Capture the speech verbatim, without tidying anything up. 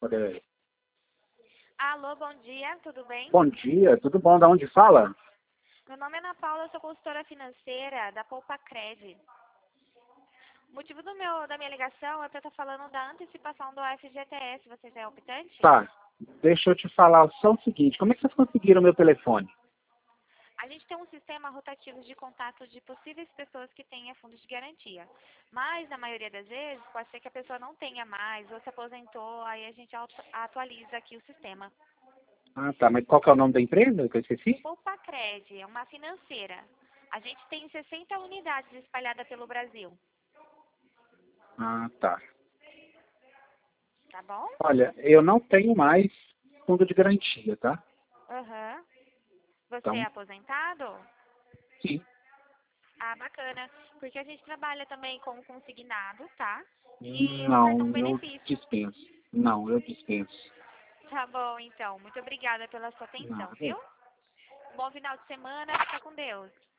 Olha aí. Alô, bom dia, tudo bem? Bom dia, tudo bom? Da onde fala? Meu nome é Ana Paula, eu sou consultora financeira da Poupa Cred. O motivo do meu, da minha ligação é para estar falando da antecipação do F G T S. Você já é optante? Tá, deixa eu te falar só o seguinte, como é que vocês conseguiram meu telefone? A gente tem um sistema rotativo de contato de possíveis pessoas que tenham fundos de garantia. Mas, na maioria das vezes, pode ser que a pessoa não tenha mais ou se aposentou, aí a gente auto- atualiza aqui o sistema. Ah, tá, mas qual que é o nome da empresa que eu esqueci? Poupa Cred é uma financeira. A gente tem sessenta unidades espalhadas pelo Brasil, Ah, tá. tá bom? Olha, eu não tenho mais fundo de garantia, tá? Aham. Você é Então, aposentado? sim. Ah, bacana. Porque a gente trabalha também com consignado, tá? E oferta um Não, eu benefício. dispenso. Não, eu dispenso. Tá bom, então. Muito obrigada pela sua atenção, Nada. viu? Bom final de semana. Fica com Deus.